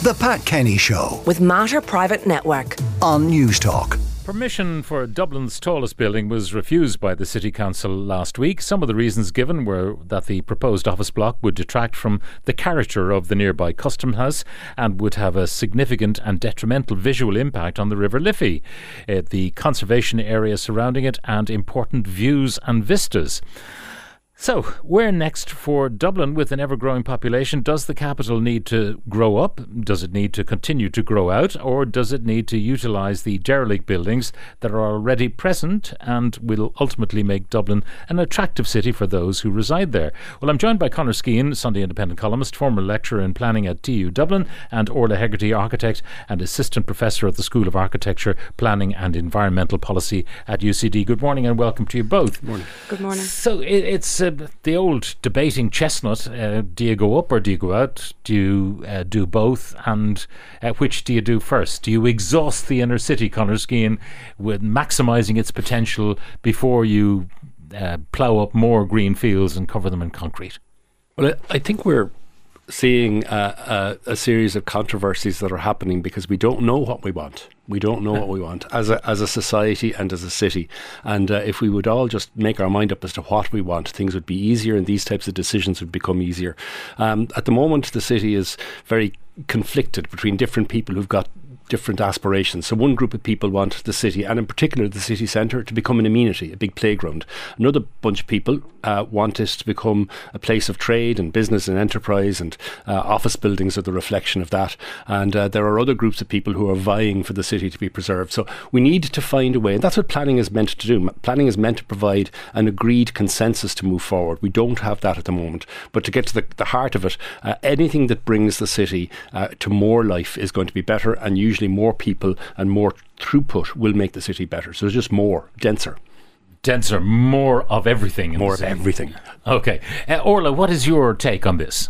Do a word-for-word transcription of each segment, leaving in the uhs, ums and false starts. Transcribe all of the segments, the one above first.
The Pat Kenny Show with Mater Private Network on News Talk. Permission for Dublin's tallest building was refused by the City Council last week. Some of the reasons given were that the proposed office block would detract from the character of the nearby Custom House and would have a significant and detrimental visual impact on the River Liffey, uh, the conservation area surrounding it and important views and vistas. So, where next for Dublin with an ever-growing population? Does the capital need to grow up? Does it need to continue to grow out? Or does it need to utilise the derelict buildings that are already present and will ultimately make Dublin an attractive city for those who reside there? Well, I'm joined by Conor Skehan, Sunday Independent columnist, former lecturer in planning at T U Dublin, and Orla Hegarty, architect and assistant professor at the School of Architecture, Planning and Environmental Policy at U C D. Good morning and welcome to you both. Good morning. Good morning. So it, it's uh, the old debating chestnut. Uh, do you go up or do you go out? Do you uh, do both? And uh, which do you do first? Do you exhaust the inner city, Conor Skehan, with maximising its potential before you uh, plough up more green fields and cover them in concrete? Well, I think we're seeing a, a, a series of controversies that are happening because we don't know what we want. We don't know what we want as a as a society and as a city. And uh, if we would all just make our mind up as to what we want, things would be easier and these types of decisions would become easier. Um, at the moment, the city is very conflicted between different people who've got different aspirations. So one group of people want the city, and in particular the city centre, to become an amenity, a big playground. Another bunch of people uh, want it to become a place of trade and business and enterprise, and uh, office buildings are the reflection of that. And uh, there are other groups of people who are vying for the city to be preserved. So we need to find a way, and that's what planning is meant to do. Planning is meant to provide an agreed consensus to move forward. We don't have that at the moment. But to get to the, the heart of it, uh, anything that brings the city uh, to more life is going to be better, and usually Usually more people and more throughput will make the city better. So there's just more, denser. Denser, more of everything. More of everything. Okay. Uh, Orla, what is your take on this?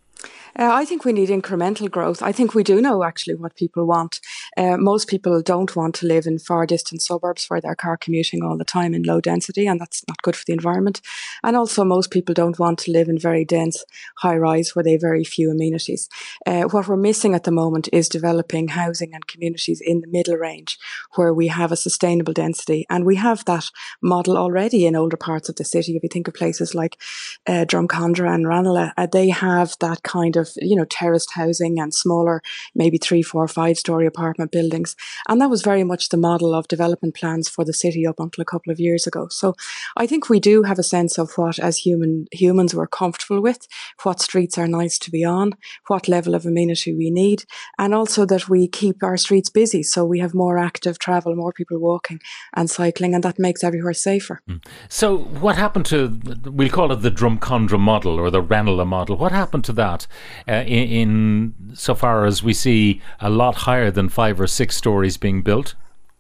Uh, I think we need incremental growth. I think we do know actually what people want. Uh, most people don't want to live in far distant suburbs where they're car commuting all the time in low density, and that's not good for the environment. And also most people don't want to live in very dense high rise where they have very few amenities. Uh, what we're missing at the moment is developing housing and communities in the middle range where we have a sustainable density. And we have that model already in older parts of the city. If you think of places like uh, Drumcondra and Ranelagh, uh, they have that kind of, you know, terraced housing and smaller, maybe three, four, five story apartment buildings. And that was very much the model of development plans for the city up until a couple of years ago. So I think we do have a sense of what as human humans we're comfortable with, what streets are nice to be on, what level of amenity we need, and also that we keep our streets busy so we have more active travel, more people walking and cycling, and that makes everywhere safer. Mm. So what happened to, we'll call it the Drumcondra model or the Ranelagh model, what happened to that? Uh, in, in so far as we see a lot higher than five or six stories being built?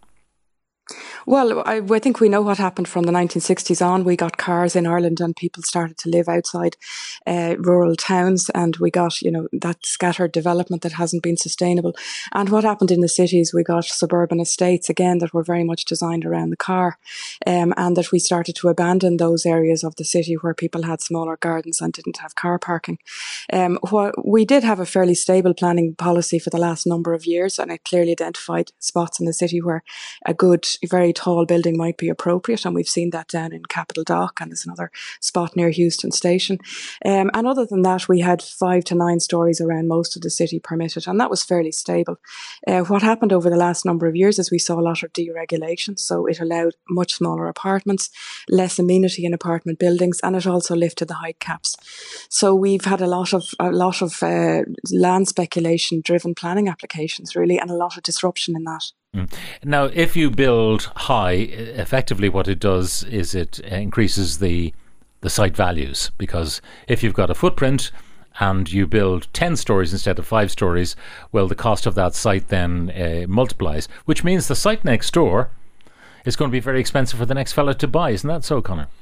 Well, I, I think we know what happened from the nineteen sixties on. We got cars in Ireland and people started to live outside uh, rural towns, and we got, you know, that scattered development that hasn't been sustainable. And what happened in the cities, we got suburban estates, again, that were very much designed around the car, um, and that we started to abandon those areas of the city where people had smaller gardens and didn't have car parking. Um, what, we did have a fairly stable planning policy for the last number of years, and it clearly identified spots in the city where a good, very tall building might be appropriate, and we've seen that down in Capitol Dock, and there's another spot near Houston Station. Um, and other than that, we had five to nine stories around most of the city permitted, and that was fairly stable. Uh, what happened over the last number of years is we saw a lot of deregulation, so it allowed much smaller apartments, less amenity in apartment buildings, and it also lifted the height caps. So we've had a lot of a lot of uh, land speculation driven planning applications really, and a lot of disruption in that. Mm. Now, if you build high, effectively what it does is it increases the the site values, because if you've got a footprint and you build ten stories instead of five stories, well, the cost of that site then uh, multiplies, which means the site next door is going to be very expensive for the next fella to buy. Isn't that so, Conor?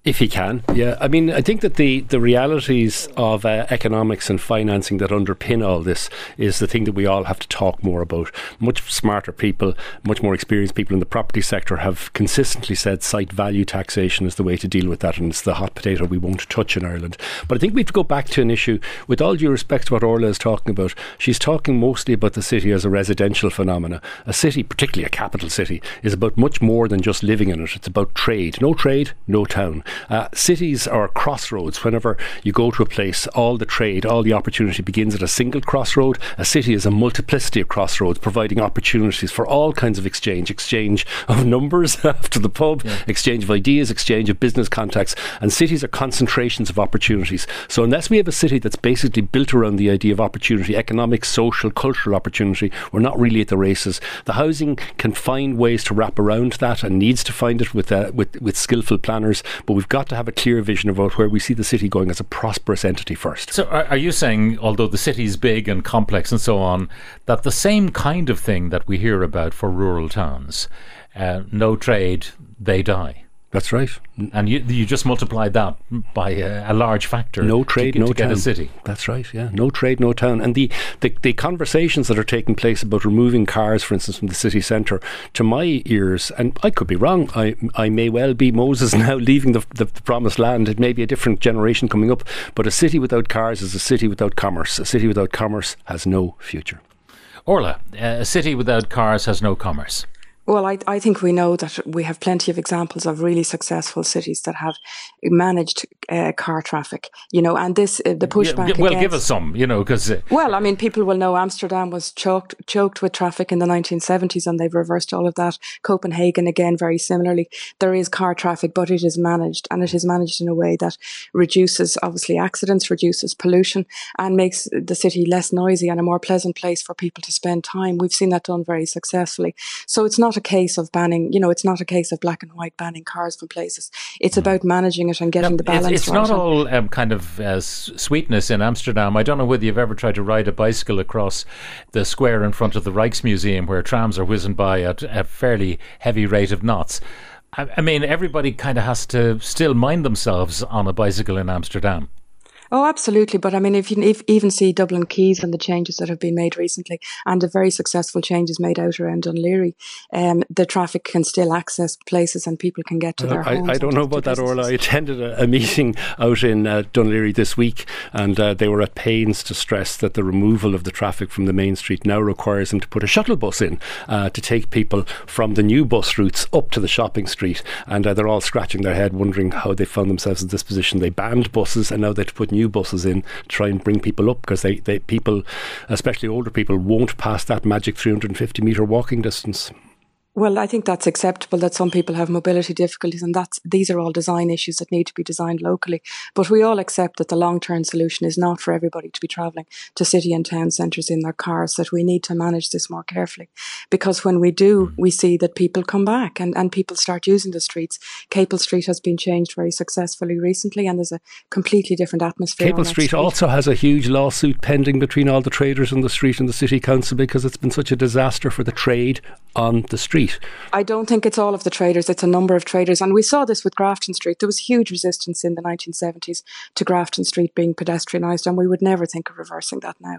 If he can, yeah. I mean, I think that the, the realities of uh, economics and financing that underpin all this is the thing that we all have to talk more about. Much smarter people, much more experienced people in the property sector have consistently said site value taxation is the way to deal with that, and it's the hot potato we won't touch in Ireland. But I think we have to go back to an issue, with all due respect to what Orla is talking about. She's talking mostly about the city as a residential phenomena. A city, particularly a capital city, is about much more than just living in it. It's about trade. No trade, no town. Uh, cities are crossroads. Whenever you go to a place, all the trade, all the opportunity begins at a single crossroad. A city is a multiplicity of crossroads, providing opportunities for all kinds of exchange, exchange of numbers after the pub, yeah. exchange of ideas, exchange of business contacts. And cities are concentrations of opportunities. So unless we have a city that's basically built around the idea of opportunity, economic, social, cultural opportunity, we're not really at the races. The housing can find ways to wrap around that and needs to find it with uh, with, with skillful planners, but we've got to have a clear vision about where we see the city going as a prosperous entity first. So are, are you saying, although the city's big and complex and so on, that the same kind of thing that we hear about for rural towns, uh, no trade, they die? That's right. And you you just multiplied that by a, a large factor. No trade, to, no to town. Get a city. That's right, yeah. No trade, no town. And the, the, the conversations that are taking place about removing cars, for instance, from the city centre, to my ears, and I could be wrong, I I may well be Moses now leaving the, the, the promised land. It may be a different generation coming up. But a city without cars is a city without commerce. A city without commerce has no future. Orla, a city without cars has no commerce. Well, I, I think we know that we have plenty of examples of really successful cities that have managed uh, car traffic, you know, and this, uh, the pushback yeah, Well, against, give us some, you know, because... Uh, well, I mean, people will know Amsterdam was choked, choked with traffic in the nineteen seventies and they've reversed all of that. Copenhagen, again, very similarly. There is car traffic, but it is managed, and it is managed in a way that reduces, obviously, accidents, reduces pollution, and makes the city less noisy and a more pleasant place for people to spend time. We've seen that done very successfully. So it's not a case of banning, you know, it's not a case of black and white banning cars from places. It's about managing it and getting now, the balance It's, it's right. not all um, kind of uh, sweetness in Amsterdam. I don't know whether you've ever tried to ride a bicycle across the square in front of the Rijksmuseum where trams are whizzing by at a fairly heavy rate of knots. I, I mean, everybody kind of has to still mind themselves on a bicycle in Amsterdam. Oh, absolutely. But I mean, if you if even see Dublin Quays and the changes that have been made recently, and the very successful changes made out around Dún Laoghaire, um, the traffic can still access places and people can get to their I, homes. I don't know about that, Orla. I attended a, a meeting out in uh, Dún Laoghaire this week, and uh, they were at pains to stress that the removal of the traffic from the main street now requires them to put a shuttle bus in uh, to take people from the new bus routes up to the shopping street. And uh, they're all scratching their head, wondering how they found themselves in this position. They banned buses, and now they have to put new buses in to try and bring people up, because they, they people, especially older people, won't pass that magic three hundred fifty metre walking distance. Well, I think that's acceptable that some people have mobility difficulties, and that's these are all design issues that need to be designed locally. But we all accept that the long-term solution is not for everybody to be travelling to city and town centres in their cars, that we need to manage this more carefully. Because when we do, we see that people come back and, and people start using the streets. Capel Street has been changed very successfully recently, and there's a completely different atmosphere. Capel Street, Street also has a huge lawsuit pending between all the traders on the street and the City Council, because it's been such a disaster for the trade on the street. I don't think it's all of the traders, it's a number of traders. And we saw this with Grafton Street. There was huge resistance in the nineteen seventies to Grafton Street being pedestrianised, and we would never think of reversing that now.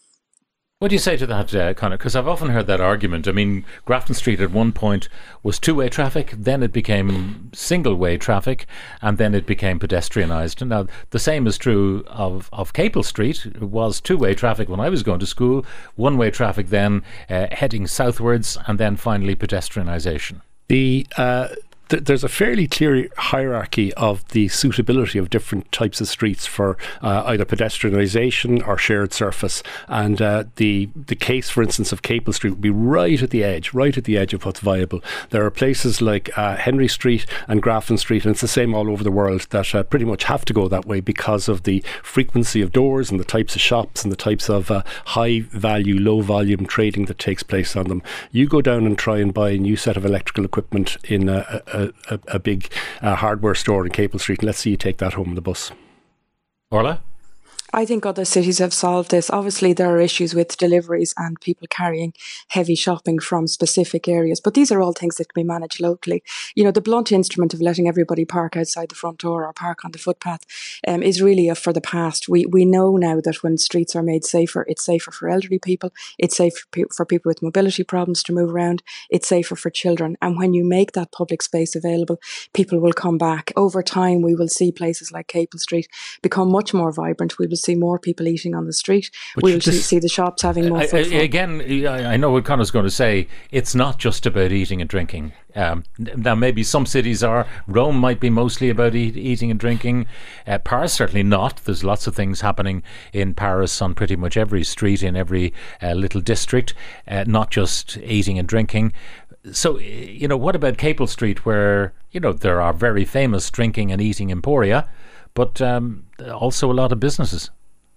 What do you say to that, uh, Conor? Because I've often heard that argument. I mean, Grafton Street at one point was two-way traffic, then it became single-way traffic, and then it became pedestrianised. Now, the same is true of, of Capel Street. It was two-way traffic when I was going to school, one-way traffic then uh, heading southwards, and then finally pedestrianisation. The... Uh There's a fairly clear hierarchy of the suitability of different types of streets for uh, either pedestrianisation or shared surface. And uh, the the case, for instance, of Capel Street would be right at the edge, right at the edge of what's viable. There are places like uh, Henry Street and Grafton Street, and it's the same all over the world, that uh, pretty much have to go that way because of the frequency of doors and the types of shops and the types of uh, high value, low volume trading that takes place on them. You go down and try and buy a new set of electrical equipment in a, a A, a big uh, hardware store in Capel Street, and let's see you take that home on the bus. Orla? I think other cities have solved this. Obviously, there are issues with deliveries and people carrying heavy shopping from specific areas, but these are all things that can be managed locally. You know, the blunt instrument of letting everybody park outside the front door or park on the footpath um, is really a for the past. We we know now that when streets are made safer, it's safer for elderly people, it's safe for, pe- for people with mobility problems to move around, it's safer for children. And when you make that public space available, people will come back. Over time, we will see places like Capel Street become much more vibrant. We will see more people eating on the street. But we will just, see the shops having more footfall. Again, I know what Connor's going to say. It's not just about eating and drinking. Um, now, maybe some cities are. Rome might be mostly about eat, eating and drinking. Uh, Paris, certainly not. There's lots of things happening in Paris on pretty much every street in every uh, little district, uh, not just eating and drinking. So, you know, what about Capel Street, where, you know, there are very famous drinking and eating emporia, but um, also a lot of businesses?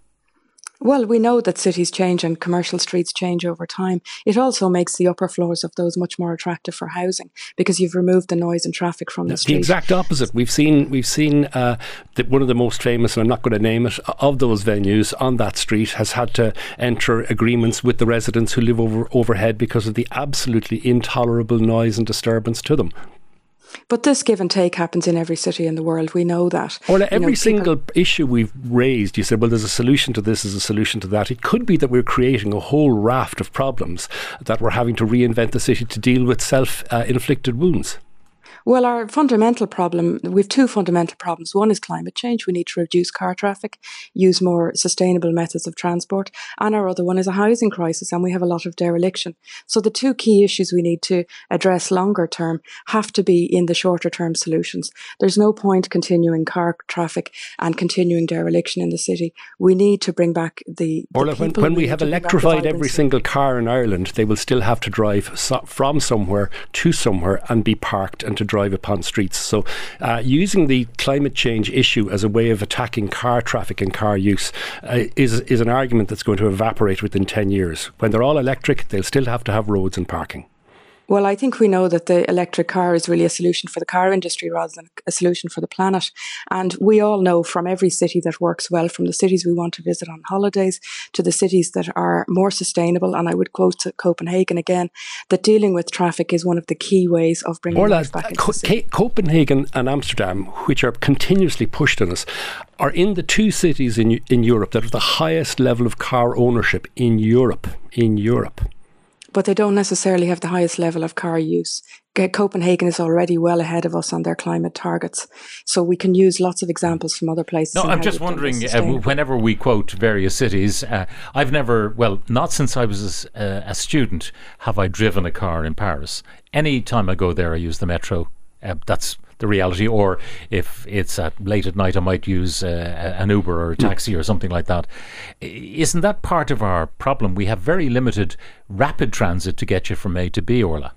Well, we know that cities change and commercial streets change over time. It also makes the upper floors of those much more attractive for housing because you've removed the noise and traffic from the street. The exact opposite. We've seen we've seen uh, that one of the most famous, and I'm not going to name it, of those venues on that street has had to enter agreements with the residents who live over overhead because of the absolutely intolerable noise and disturbance to them. But this give and take happens in every city in the world. We know that. Or every you know, single people, issue we've raised, you said, well, there's a solution to this, there's a solution to that. It could be that we're creating a whole raft of problems that we're having to reinvent the city to deal with self-inflicted uh, wounds. Well, our fundamental problem, we've two fundamental problems. One is climate change. We need to reduce car traffic, use more sustainable methods of transport. And our other one is a housing crisis, and we have a lot of dereliction. So the two key issues we need to address longer term have to be in the shorter term solutions. There's no point continuing car traffic and continuing dereliction in the city. We need to bring back the, the Or like when, when we, we have electrified every single car in Ireland, they will still have to drive so, from somewhere to somewhere and be parked and to drive upon streets. So uh, using the climate change issue as a way of attacking car traffic and car use uh, is is an argument that's going to evaporate within ten years. When they're all electric, they'll still have to have roads and parking. Well, I think we know that the electric car is really a solution for the car industry rather than a solution for the planet. And we all know from every city that works well, from the cities we want to visit on holidays to the cities that are more sustainable, and I would quote Copenhagen again, that dealing with traffic is one of the key ways of bringing Orla, life back into Co- the city. Copenhagen and Amsterdam, which are continuously pushed on us, are in the two cities in in Europe that have the highest level of car ownership in Europe. In Europe. But they don't necessarily have the highest level of car use. Copenhagen is already well ahead of us on their climate targets. So we can use lots of examples from other places. No, I'm just wondering, uh, whenever we quote various cities, uh, I've never, well, not since I was a, a student, have I driven a car in Paris. Any time I go there, I use the metro. Uh, that's the reality. Or if it's at late at night, I might use uh, an Uber or a taxi or something like that. Isn't that part of our problem? We have very limited rapid transit to get you from A to B, Orla.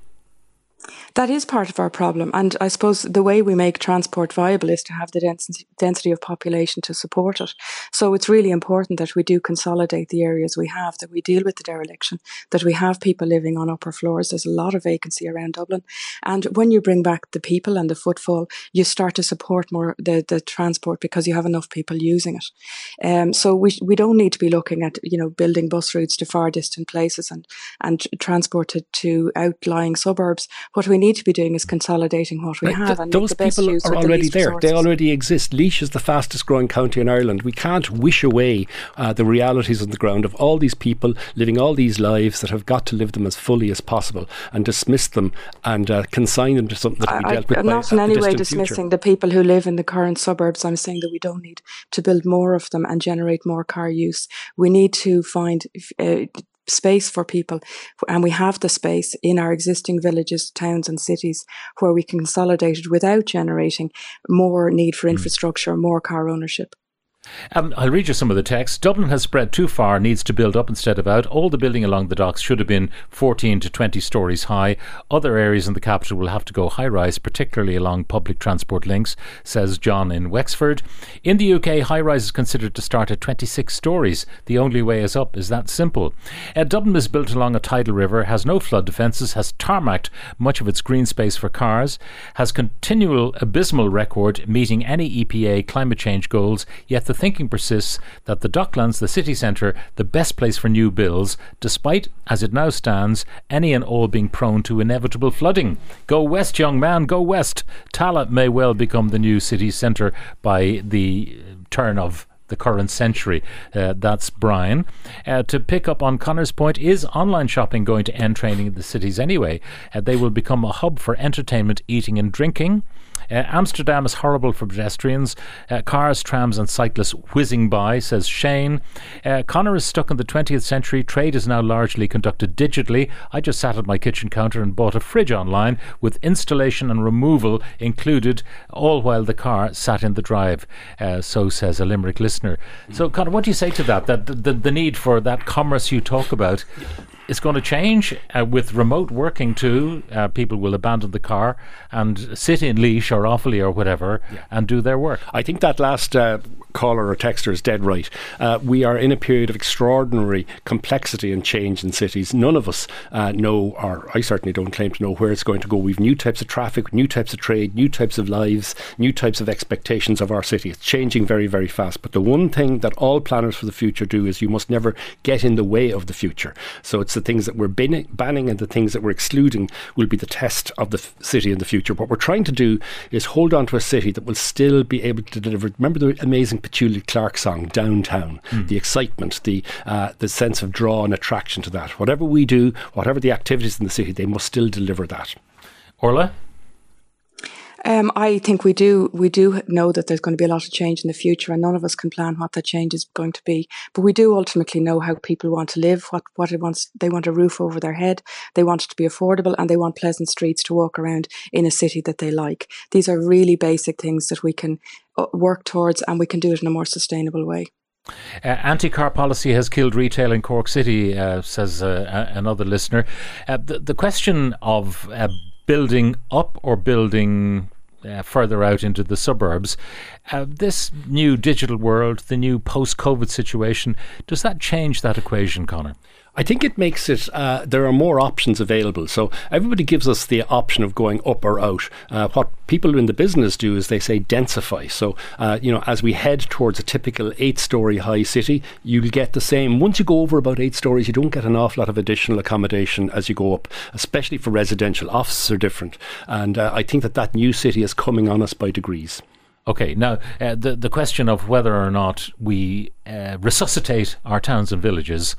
That is part of our problem. And I suppose the way we make transport viable is to have the density, density of population to support it. So it's really important that we do consolidate the areas we have, that we deal with the dereliction, that we have people living on upper floors. There's a lot of vacancy around Dublin. And when you bring back the people and the footfall, you start to support more the, the transport because you have enough people using it. Um, so we we don't need to be looking at, you know, building bus routes to far distant places and, and transport to, to outlying suburbs. What we need to be doing is consolidating what we like have. Th- and those make the best people use are of the already least there. resources. They already exist. Laois is the fastest growing county in Ireland. We can't wish away uh, the realities on the ground of all these people living all these lives that have got to live them as fully as possible and dismiss them and uh, consign them to something that will be dealt with. I'm by not in any way dismissing future. the people who live in the current suburbs. I'm saying that we don't need to build more of them and generate more car use. We need to find uh, space for people, and we have the space in our existing villages, towns and cities where we can consolidate it without generating more need for infrastructure, mm. more car ownership. Um, I'll read you some of the text. Dublin has spread too far, needs to build up instead of out. All the building along the docks should have been fourteen to twenty stories high. Other areas in the capital will have to go high-rise, particularly along public transport links, says John in Wexford. In the U K, high-rise is considered to start at twenty-six stories. The only way is up. Is that simple? Uh, Dublin is built along a tidal river, has no flood defences, has tarmacked much of its green space for cars, has continual abysmal record meeting any E P A climate change goals, yet the thinking persists that the Docklands, the city centre, the best place for new builds, despite, as it now stands, any and all being prone to inevitable flooding. Go west, young man, go west. Tallaght may well become the new city centre by the turn of the current century. Uh, that's Brian. Uh, to pick up on Connor's point, is online shopping going to end training in the cities anyway? Uh, they will become a hub for entertainment, eating and drinking. Uh, Amsterdam is horrible for pedestrians. Uh, cars, trams and cyclists whizzing by, says Shane. Uh, Connor is stuck in the twentieth century. Trade is now largely conducted digitally. I just sat at my kitchen counter and bought a fridge online with installation and removal included, all while the car sat in the drive. Uh, so says a Limerick listener. So Connor, what do you say to that? That the, the need for that commerce you talk about is going to change uh, with remote working too. Uh, people will abandon the car and sit in Laois or Offaly or whatever yeah. and do their work. I think that last uh, caller or texter is dead right. Uh, we are in a period of extraordinary complexity and change in cities. None of us uh, know, or I certainly don't claim to know where it's going to go. We've new types of traffic, new types of trade, new types of lives, new types of expectations of our city. It's changing very, very fast. But the one thing that all planners for the future do is you must never get in the way of the future. So it's the things that we're banning, banning and the things that we're excluding will be the test of the f- city in the future. What we're trying to do is hold on to a city that will still be able to deliver. Remember the amazing Petula Clark song, Downtown, mm. the excitement, the uh, the sense of draw and attraction to that. Whatever we do, whatever the activities in the city, they must still deliver that. Orla? Um, I think we do we do know that there's going to be a lot of change in the future, and none of us can plan what that change is going to be. But we do ultimately know how people want to live, what what it wants. They want a roof over their head, they want it to be affordable, and they want pleasant streets to walk around in a city that they like. These are really basic things that we can work towards, and we can do it in a more sustainable way. Uh, anti-car policy has killed retail in Cork City, uh, says uh, another listener. Uh, the, the question of uh, building up or building Uh, further out into the suburbs. Uh, this new digital world, the new post-COVID situation, does that change that equation, Connor? I think it makes it, uh, there are more options available. So everybody gives us the option of going up or out. Uh, what people in the business do is they say densify. So, uh, you know, as we head towards a typical eight-storey high city, you'll get the same. Once you go over about eight stories, you don't get an awful lot of additional accommodation as you go up, especially for residential. Offices are different. And uh, I think that that new city is coming on us by degrees. Okay, now uh, the, the question of whether or not we uh, resuscitate our towns and villages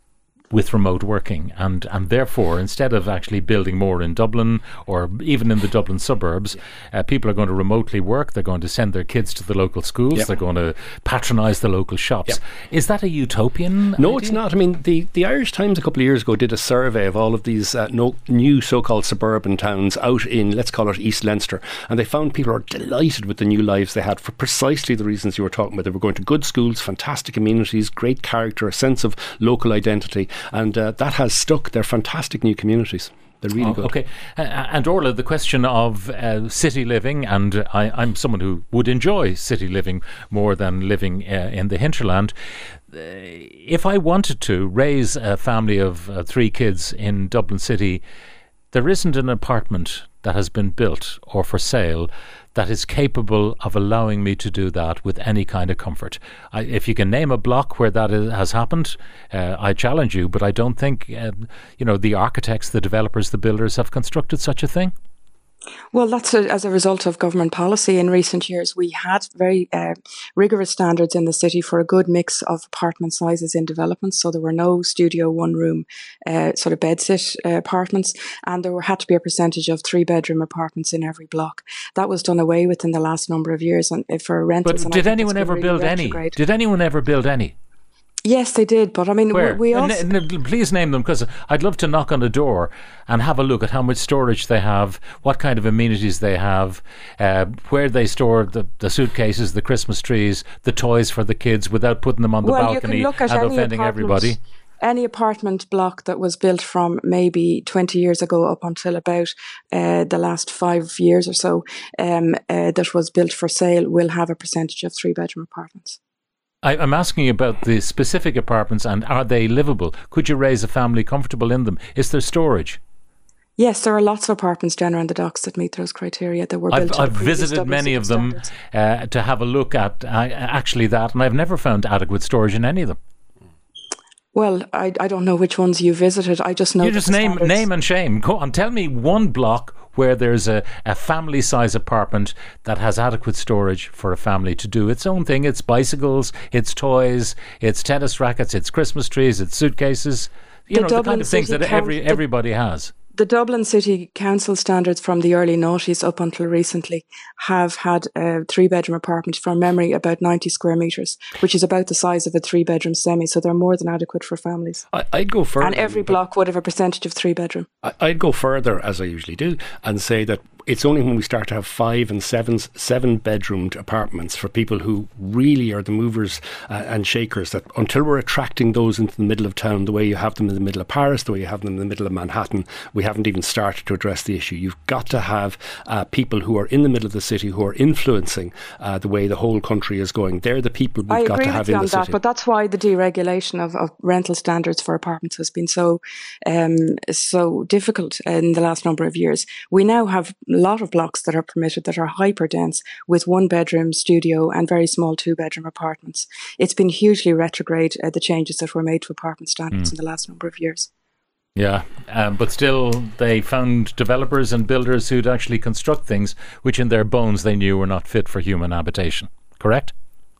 with remote working, and and therefore instead of actually building more in Dublin or even in the Dublin suburbs, uh, people are going to remotely work. They're going to send their kids to the local schools. Yep. They're going to patronise the local shops. Yep. Is that a utopian No, idea? It's not. I mean, the, the Irish Times a couple of years ago did a survey of all of these uh, no, new so-called suburban towns out in, let's call it East Leinster, and they found people are delighted with the new lives they had for precisely the reasons you were talking about. They were going to good schools, fantastic amenities, great character, a sense of local identity. And uh, that has stuck. They're fantastic new communities. They're really oh, good. Okay. Uh, and Orla, the question of uh, city living, and I, I'm someone who would enjoy city living more than living uh, in the hinterland. Uh, if I wanted to raise a family of uh, three kids in Dublin City, there isn't an apartment that has been built or for sale that is capable of allowing me to do that with any kind of comfort. I, if you can name a block where that is, has happened, uh, I challenge you, but I don't think uh, you know the architects, the developers, the builders have constructed such a thing. Well, that's a, as a result of government policy in recent years. We had very uh, rigorous standards in the city for a good mix of apartment sizes in developments. So there were no studio, one room, uh, sort of bedsit uh, apartments, and there were, had to be a percentage of three bedroom apartments in every block. That was done away with in the last number of years, and for rentals. But did anyone ever really build retrograde. any? Did anyone ever build any? Yes, they did, but I mean, Where? we, we also... N- n- please name them, because I'd love to knock on the door and have a look at how much storage they have, what kind of amenities they have, uh, where they store the, the suitcases, the Christmas trees, the toys for the kids without putting them on the well, balcony and offending everybody. Any apartment block that was built from maybe twenty years ago up until about uh, the last five years or so um, uh, that was built for sale will have a percentage of three bedroom apartments. I'm asking about the specific apartments, and are they livable? Could you raise a family comfortable in them? Is there storage? Yes, there are lots of apartments down around the docks that meet those criteria that were built. I've, I've visited many of them uh, to have a look at uh, actually that, and I've never found adequate storage in any of them. Well, I, I don't know which ones you visited. I just know you just name name and shame. Go on, tell me one block where there's a, a family size apartment that has adequate storage for a family to do its own thing. It's bicycles, it's toys, it's tennis rackets, it's Christmas trees, it's suitcases. You the know, Dublin the kind of things City that every everybody has. The Dublin City Council standards from the early noughties up until recently have had a three-bedroom apartment, from memory, about ninety square metres, which is about the size of a three-bedroom semi, so they're more than adequate for families. I, I'd go further. And every block would have a percentage of three-bedroom. I'd go further, as I usually do, and say that it's only when we start to have five and seven, seven bedroomed apartments for people who really are the movers uh, and shakers, that until we're attracting those into the middle of town, the way you have them in the middle of Paris, the way you have them in the middle of Manhattan, we haven't even started to address the issue. You've got to have uh, people who are in the middle of the city who are influencing uh, the way the whole country is going. They're the people we've I got to have in the that, city. But that's why the deregulation of, of rental standards for apartments has been so um, so difficult in the last number of years. We now have a lot of blocks that are permitted that are hyper dense, with one bedroom studio and very small two bedroom apartments. It's been hugely retrograde, uh, the changes that were made to apartment standards mm. in the last number of years. Yeah, um, but still they found developers and builders who'd actually construct things which in their bones they knew were not fit for human habitation, correct?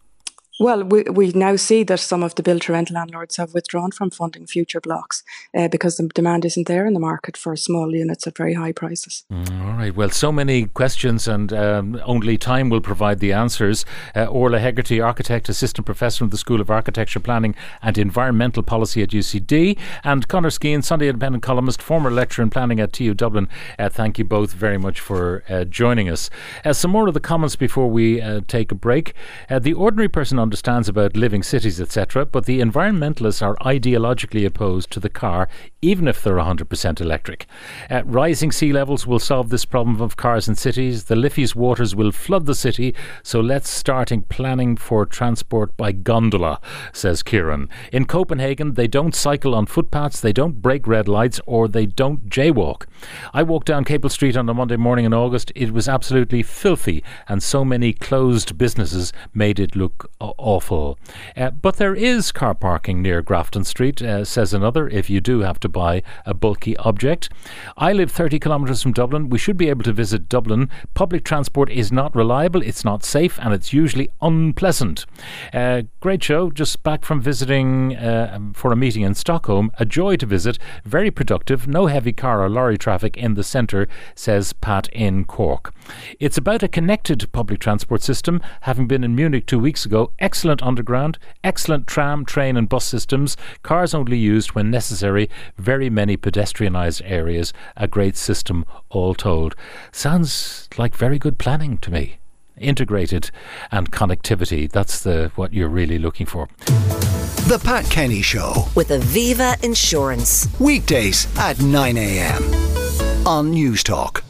Well, we we now see that some of the build-to-rent landlords have withdrawn from funding future blocks uh, because the demand isn't there in the market for small units at very high prices. Mm, all right. Well, so many questions, and um, only time will provide the answers. Uh, Orla Hegarty, architect, assistant professor of the School of Architecture, Planning and Environmental Policy at U C D, and Conor Skeen, Sunday Independent columnist, former lecturer in planning at T U Dublin. Uh, thank you both very much for uh, joining us. Uh, some more of the comments before we uh, take a break. Uh, the ordinary person understands about living cities, et cetera, but the environmentalists are ideologically opposed to the car, even if they're one hundred percent electric. Uh, rising sea levels will solve this problem of cars in cities. The Liffey's waters will flood the city, so let's start planning for transport by gondola, says Kieran. In Copenhagen, they don't cycle on footpaths, they don't break red lights, or they don't jaywalk. I walked down Capel Street on a Monday morning in August. It was absolutely filthy, and so many closed businesses made it look awful. Uh, but there is car parking near Grafton Street, uh, says another, if you do have to buy a bulky object. I live thirty kilometres from Dublin. We should be able to visit Dublin. Public transport is not reliable, it's not safe, and it's usually unpleasant. Uh, great show. Just back from visiting uh, for a meeting in Stockholm. A joy to visit. Very productive. No heavy car or lorry traffic in the centre, says Pat in Cork. It's about a connected public transport system. Having been in Munich two weeks ago, excellent underground, excellent tram, train and bus systems, cars only used when necessary, very many pedestrianised areas, a great system all told. Sounds like very good planning to me. Integrated and connectivity, that's the what you're really looking for. The Pat Kenny Show with Aviva Insurance. Weekdays at nine a.m. on News Talk.